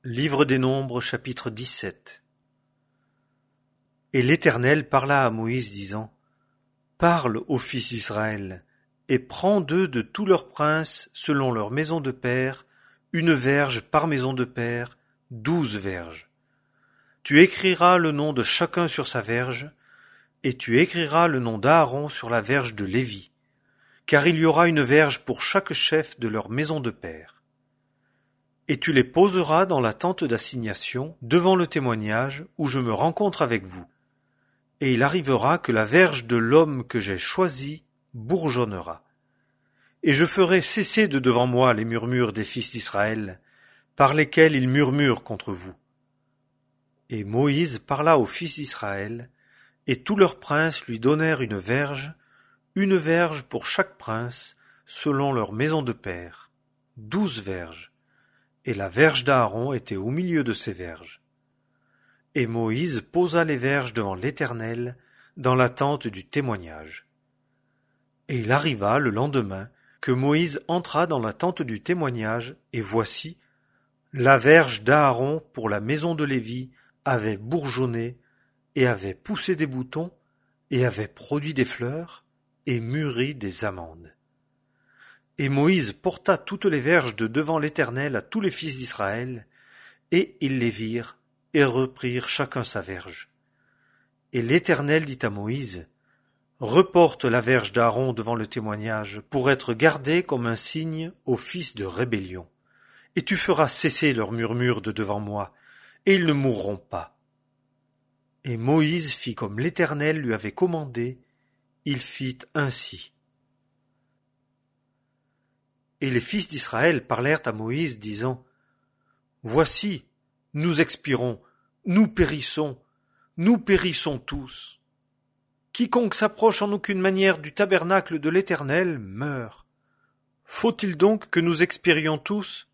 Livre des Nombres, chapitre 17. Et l'Éternel parla à Moïse, disant: Parle aux fils d'Israël, et prends d'eux de tous leurs princes, selon leur maison de père, une verge par maison de père, 12 verges. Tu écriras le nom de chacun sur sa verge, et tu écriras le nom d'Aaron sur la verge de Lévi, car il y aura une verge pour chaque chef de leur maison de père. Et tu les poseras dans la tente d'assignation, devant le témoignage, où je me rencontre avec vous. Et il arrivera que la verge de l'homme que j'ai choisi bourgeonnera. Et je ferai cesser de devant moi les murmures des fils d'Israël, par lesquels ils murmurent contre vous. Et Moïse parla aux fils d'Israël, et tous leurs princes lui donnèrent une verge pour chaque prince, selon leur maison de père, 12 verges. Et la verge d'Aaron était au milieu de ces verges. Et Moïse posa les verges devant l'Éternel, dans la tente du témoignage. Et il arriva le lendemain, que Moïse entra dans la tente du témoignage, et voici, la verge d'Aaron pour la maison de Lévi avait bourgeonné, et avait poussé des boutons, et avait produit des fleurs, et mûri des amandes. Et Moïse porta toutes les verges de devant l'Éternel à tous les fils d'Israël, et ils les virent, et reprirent chacun sa verge. Et l'Éternel dit à Moïse: Reporte la verge d'Aaron devant le témoignage, pour être gardée comme un signe aux fils de rébellion. Et tu feras cesser leurs murmures de devant moi, et ils ne mourront pas. Et Moïse fit comme l'Éternel lui avait commandé, il fit ainsi. Et les fils d'Israël parlèrent à Moïse, disant: Voici, nous expirons, nous périssons tous. Quiconque s'approche en aucune manière du tabernacle de l'Éternel meurt. Faut-il donc que nous expirions tous?